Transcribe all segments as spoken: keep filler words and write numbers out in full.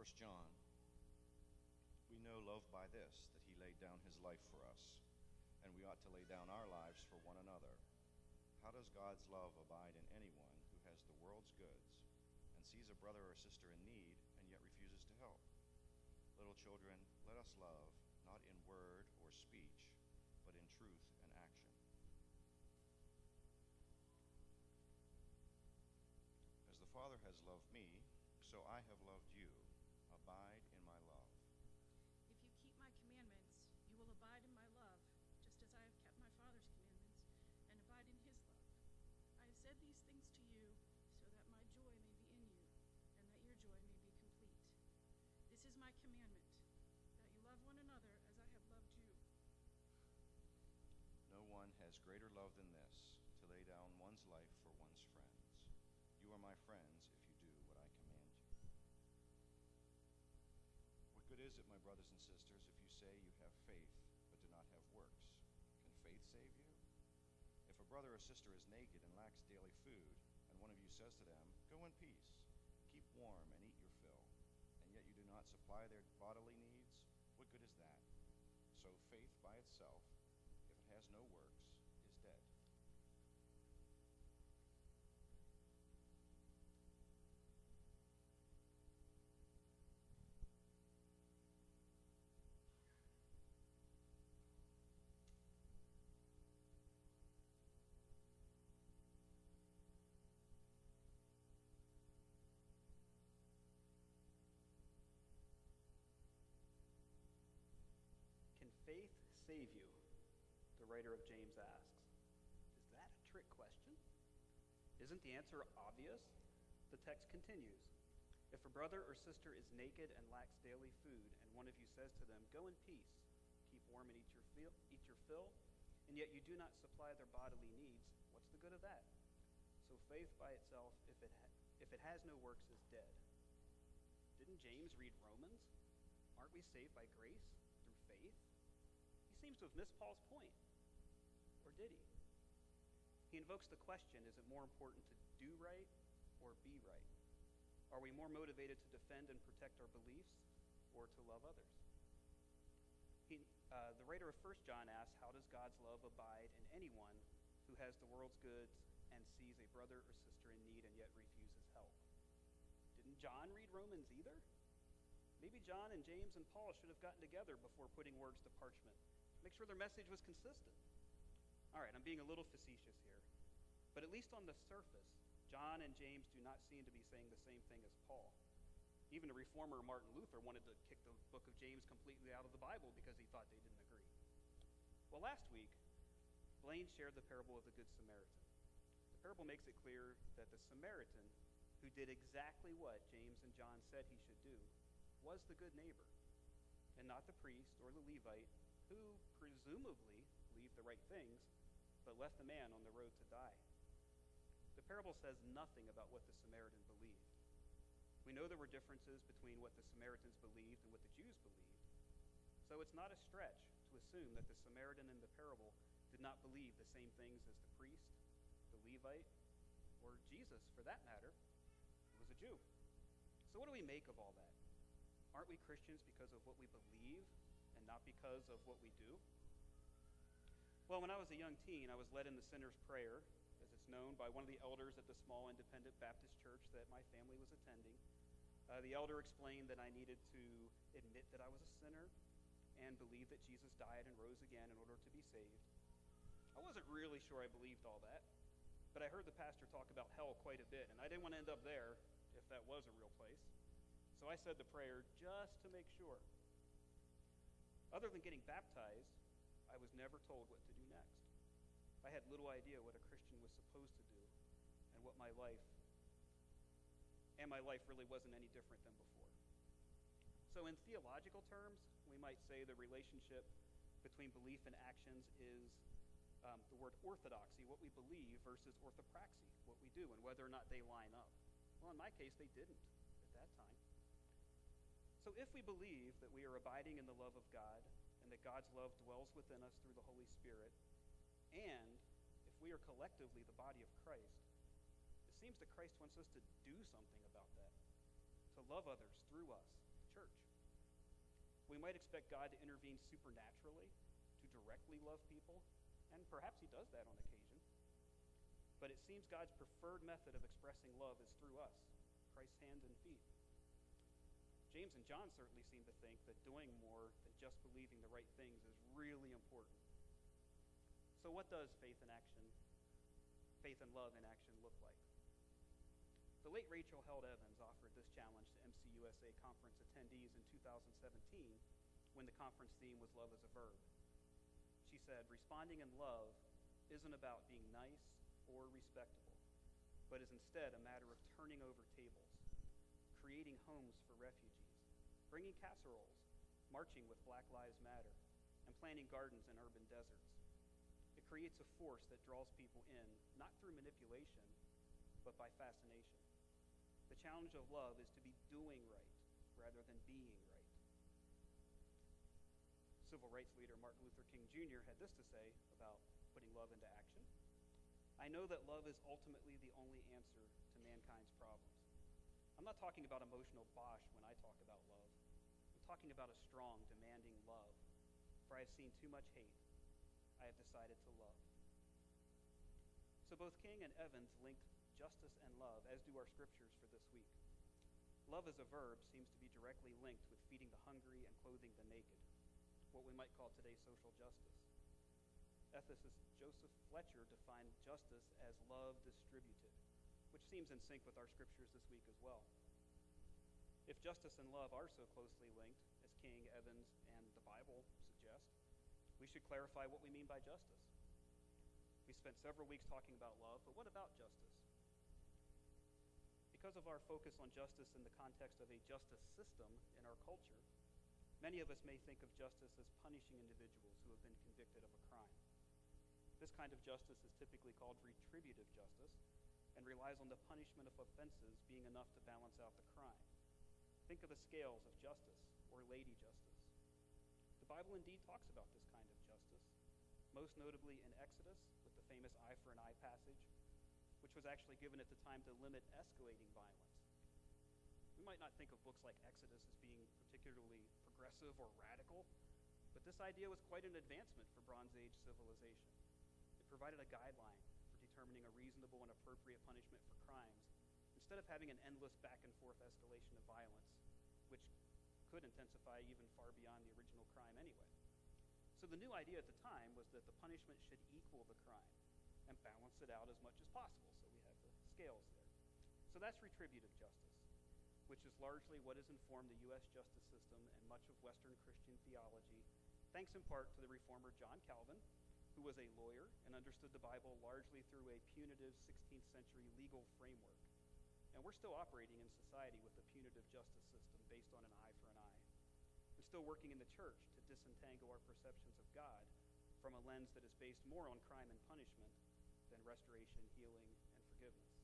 First John, we know love by this, that he laid down his life for us, and we ought to lay down our lives for one another. How does God's love abide in anyone who has the world's goods and sees a brother or sister in need and yet refuses to help? Little children, let us love, not in word or speech, but in truth and action. As the Father has loved me, so I have loved you. Abide in my love. If you keep my commandments, you will abide in my love, just as I have kept my Father's commandments and abide in his love. I have said these things to you so that my joy may be in you and that your joy may be complete. This is my commandment, that you love one another as I have loved you. No one has greater love than this, to lay down one's life for one's friends. You are my friends if you do what I command you. What good is it, my brothers and sisters, if you say you have faith but do not have works? Can faith save you? If a brother or sister is naked and lacks daily food, and one of you says to them, "Go in peace, keep warm and eat your fill," and yet you do not supply their bodily needs, what good is that? So faith by itself, if it has no works, is dead. Can faith save you? The writer of James asks. Is that a trick question? Isn't the answer obvious? The text continues. If a brother or sister is naked and lacks daily food, and one of you says to them, "Go in peace, keep warm and eat your fill, eat your fill," and yet you do not supply their bodily needs, what's the good of that? So faith by itself, if it ha- if it has no works, is dead. Didn't James read Romans? Aren't we saved by grace through faith? He seems to have missed Paul's point. Or did he? He invokes the question, is it more important to do right or be right? Are we more motivated to defend and protect our beliefs or to love others? He, uh, the writer of First John asks, how does God's love abide in anyone who has the world's goods and sees a brother or sister in need and yet refuses help? Didn't John read Romans either? Maybe John and James and Paul should have gotten together before putting words to parchment. Make sure their message was consistent. All right, I'm being a little facetious here. But at least on the surface, John and James do not seem to be saying the same thing as Paul. Even the reformer Martin Luther wanted to kick the book of James completely out of the Bible because he thought they didn't agree. Well, last week, Blaine shared the parable of the Good Samaritan. The parable makes it clear that the Samaritan, who did exactly what James and John said he should do, was the good neighbor, and not the priest or the Levite, who presumably believed the right things, but left the man on the road to die. The parable says nothing about what the Samaritan believed. We know there were differences between what the Samaritans believed and what the Jews believed, so it's not a stretch to assume that the Samaritan in the parable did not believe the same things as the priest, the Levite, or Jesus, for that matter, who was a Jew. So what do we make of all that? Aren't we Christians because of what we believe and not because of what we do? Well, when I was a young teen, I was led in the sinner's prayer, as it's known, by one of the elders at the small independent Baptist church that my family was attending. Uh, the elder explained that I needed to admit that I was a sinner and believe that Jesus died and rose again in order to be saved. I wasn't really sure I believed all that, but I heard the pastor talk about hell quite a bit, and I didn't want to end up there if that was a real place. So I said the prayer just to make sure. Other than getting baptized, I was never told what to do next. I had little idea what a Christian was supposed to do and what my life, and my life really wasn't any different than before. So in theological terms, we might say the relationship between belief and actions is um, the word orthodoxy, what we believe, versus orthopraxy, what we do, and whether or not they line up. Well, in my case, they didn't at that time. So if we believe that we are abiding in the love of God and that God's love dwells within us through the Holy Spirit, and if we are collectively the body of Christ, it seems that Christ wants us to do something about that, to love others through us, church. We might expect God to intervene supernaturally, to directly love people, and perhaps he does that on occasion. But it seems God's preferred method of expressing love is through us, Christ's hands and feet. James and John certainly seem to think that doing more than just believing the right things is really important. So what does faith in action, faith and love in action look like? The late Rachel Held Evans offered this challenge to M C U S A conference attendees in two thousand seventeen when the conference theme was Love as a Verb. She said, responding in love isn't about being nice or respectable, but is instead a matter of turning over tables, creating homes for refugees, bringing casseroles, marching with Black Lives Matter, and planting gardens in urban deserts. It creates a force that draws people in, not through manipulation, but by fascination. The challenge of love is to be doing right rather than being right. Civil rights leader Martin Luther King Junior had this to say about putting love into action. I know that love is ultimately the only answer to mankind's problems. I'm not talking about emotional bosh when I talk about love. I'm talking about a strong, demanding love. For I have seen too much hate. I have decided to love. So both King and Evans linked justice and love, as do our scriptures for this week. Love as a verb seems to be directly linked with feeding the hungry and clothing the naked, what we might call today social justice. Ethicist Joseph Fletcher defined justice as love distributed, which seems in sync with our scriptures this week as well. If justice and love are so closely linked, as King, Evans, and the Bible suggest, we should clarify what we mean by justice. We spent several weeks talking about love, but what about justice? Because of our focus on justice in the context of a justice system in our culture, many of us may think of justice as punishing individuals who have been convicted of a crime. This kind of justice is typically called retributive justice and relies on the punishment of offenses being enough to balance out the crime. Think of the scales of justice or lady justice. The Bible indeed talks about this kind of justice, most notably in Exodus with the famous eye for an eye passage, which was actually given at the time to limit escalating violence. We might not think of books like Exodus as being particularly progressive or radical, but this idea was quite an advancement for Bronze Age civilization. It provided a guideline for determining a reasonable and appropriate punishment for crimes, instead of having an endless back and forth escalation of violence, which could intensify even far beyond the original crime anyway. So the new idea at the time was that the punishment should equal the crime and balance it out as much as possible, so we have the scales there. So that's retributive justice, which is largely what has informed the U S justice system and much of Western Christian theology, thanks in part to the reformer John Calvin, who was a lawyer and understood the Bible largely through a punitive sixteenth century legal framework. And we're still operating in society with a punitive justice system based on an eye for an eye. We're still working in the church to disentangle our perceptions of God from a lens that is based more on crime and punishment than restoration, healing, and forgiveness.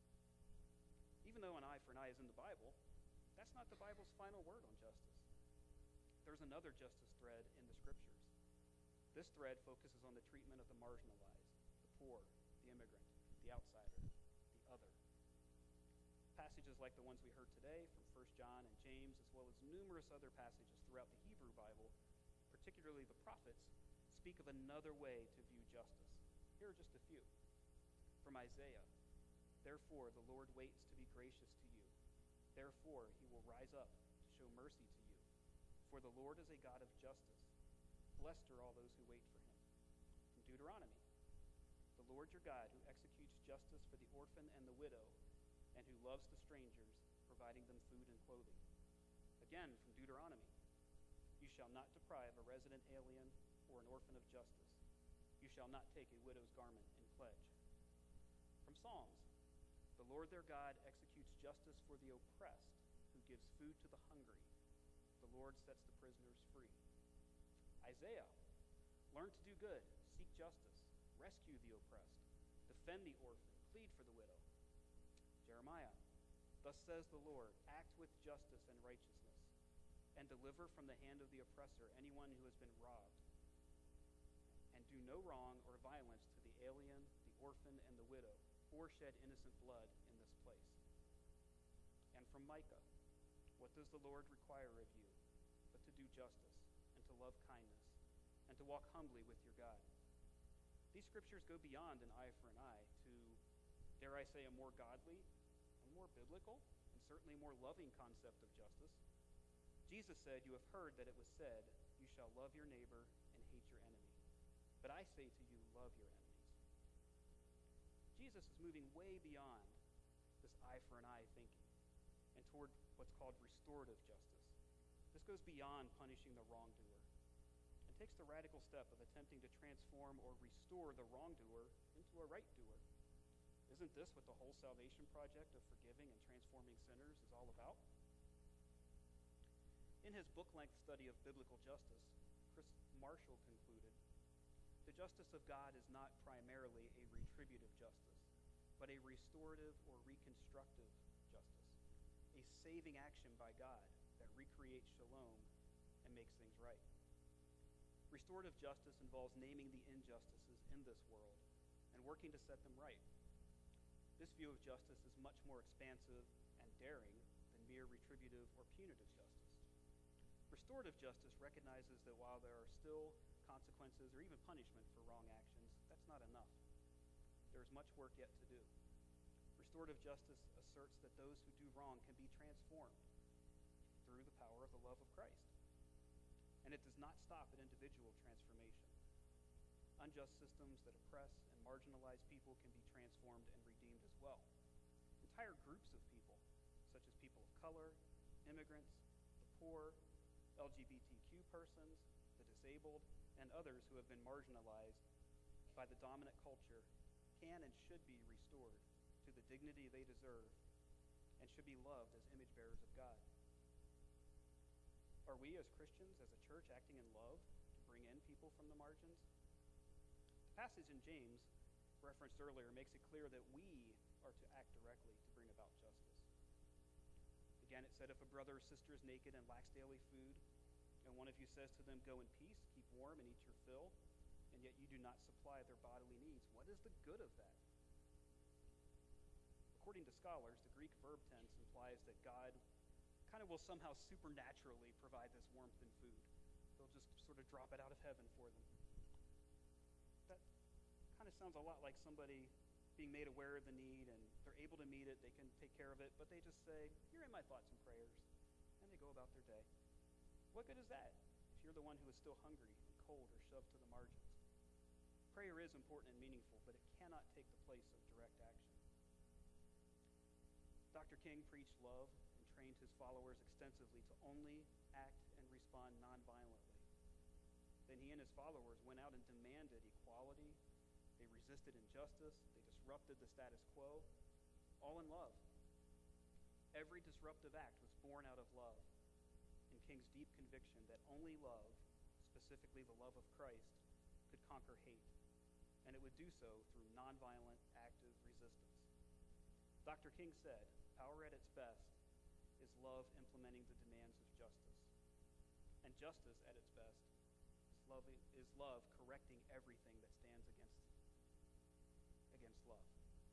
Even though an eye for an eye is in the Bible, that's not the Bible's final word on justice. There's another justice thread in the scriptures. This thread focuses on the treatment of the marginalized, the poor, the immigrant, the outsider, the other. Passages like the ones we heard today from First John and James, as well as numerous other passages throughout the Hebrew Bible, particularly the prophets, speak of another way to view justice. Here are just a few. From Isaiah, therefore the Lord waits to be gracious to you. Therefore he will rise up to show mercy to you. For the Lord is a God of justice. Blessed are all those who wait for him. From Deuteronomy, the Lord your God, who executes justice for the orphan and the widow, and who loves the strangers, providing them food and clothing. Again, from Deuteronomy, you shall not deprive a resident alien or an orphan of justice. You shall not take a widow's garment in pledge. From Psalms, the Lord their God executes justice for the oppressed, who gives food to the hungry. The Lord sets the prisoners free. Isaiah, learn to do good, seek justice, rescue the oppressed, defend the orphan, plead for the widow. Jeremiah, thus says the Lord, act with justice and righteousness, and deliver from the hand of the oppressor anyone who has been robbed. And do no wrong or violence to the alien, the orphan, and the widow, or shed innocent blood in this place. And from Micah, What does the Lord require of you but to do justice and to love kindness and to walk humbly with your God? These scriptures go beyond an eye for an eye to, dare I say, a more godly, a more biblical, and certainly more loving concept of justice. Jesus said, "You have heard that it was said, 'You shall love your neighbor and hate your enemy.' But I say to you, love your enemies." Jesus is moving way beyond this eye for an eye thinking and toward what's called restorative justice. This goes beyond punishing the wrongdoer and takes the radical step of attempting to transform or restore the wrongdoer into a right doer. Isn't this what the whole salvation project of forgiving and transforming sinners is all about? In his book-length study of biblical justice, Chris Marshall concluded, "The justice of God is not primarily a retributive justice, but a restorative or reconstructive justice, a saving action by God that recreates shalom and makes things right. Restorative justice involves naming the injustices in this world and working to set them right. This view of justice is much more expansive and daring than mere retributive or punitive justice. Restorative justice recognizes that while there are still consequences or even punishment for wrong actions, that's not enough. There is much work yet to do. Restorative justice asserts that those who do wrong can be transformed through the power of the love of Christ. And it does not stop at individual transformation. Unjust systems that oppress and marginalize people can be transformed and redeemed as well. Entire groups of people, such as people of color, immigrants, the poor, L G B T Q persons, the disabled, and others who have been marginalized by the dominant culture, can and should be restored to the dignity they deserve and should be loved as image bearers of God. Are we as Christians, as a church, acting in love to bring in people from the margins? The passage in James, referenced earlier, makes it clear that we are to act directly to bring about justice. Again, it said, "If a brother or sister is naked and lacks daily food, and one of you says to them, 'Go in peace, keep warm and eat your fill,' and yet you do not supply their bodily needs, what is the good of that?" According to scholars, the Greek verb tense implies that God kind of will somehow supernaturally provide this warmth and food. He'll just sort of drop it out of heaven for them. That kind of sounds a lot like somebody being made aware of the need, and they're able to meet it, they can take care of it, but they just say, "You're in my thoughts and prayers," and they go about their day. What good is that if you're the one who is still hungry and cold or shoved to the margins? Prayer is important and meaningful, but it cannot take the place of direct action. Doctor King preached love and trained his followers extensively to only act and respond nonviolently. Then he and his followers went out and demanded equality. They resisted injustice. They disrupted the status quo, all in love. Every disruptive act was born out of love, in King's deep conviction that only love, specifically the love of Christ, could conquer hate, and it would do so through nonviolent, active resistance. Doctor King said, "Power at its best is love implementing the demands of justice, and justice at its best is love, is love correcting everything that stands against, against love."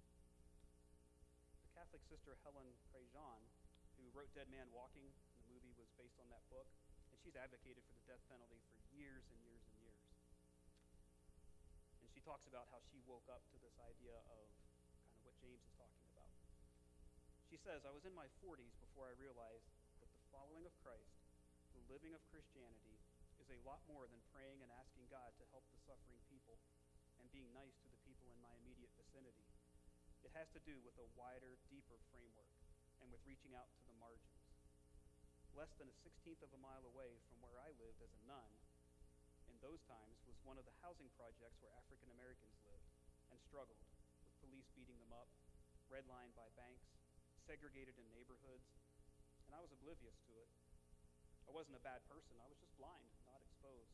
The Catholic sister Helen Prejean, who wrote Dead Man Walking, and the movie was based on that book, and she's advocated for the death penalty for years and years and years. And she talks about how she woke up to this idea of kind of what James is talking about. She says, "I was in my forties before I realized that the following of Christ, the living of Christianity, is a lot more than praying and asking God to help the suffering people and being nice to the people in my immediate vicinity. It has to do with a wider, deeper framework and with reaching out to the margins. Less than a sixteenth of a mile away from where I lived as a nun, in those times, was one of the housing projects where African Americans lived and struggled, with police beating them up, redlined by banks, segregated in neighborhoods, and I was oblivious to it. I wasn't a bad person, I was just blind, not exposed.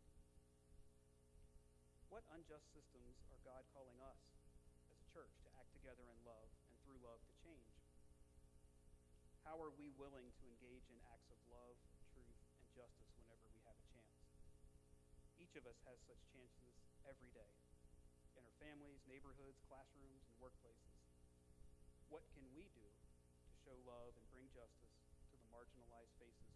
What unjust systems are God calling us as a church to act together in love and through love to change? How are we willing to engage in acts of love, truth, and justice whenever we have a chance? Each of us has such chances every day, in our families, neighborhoods, classrooms, and workplaces. What can we do to show love and bring justice to the marginalized marginalized faces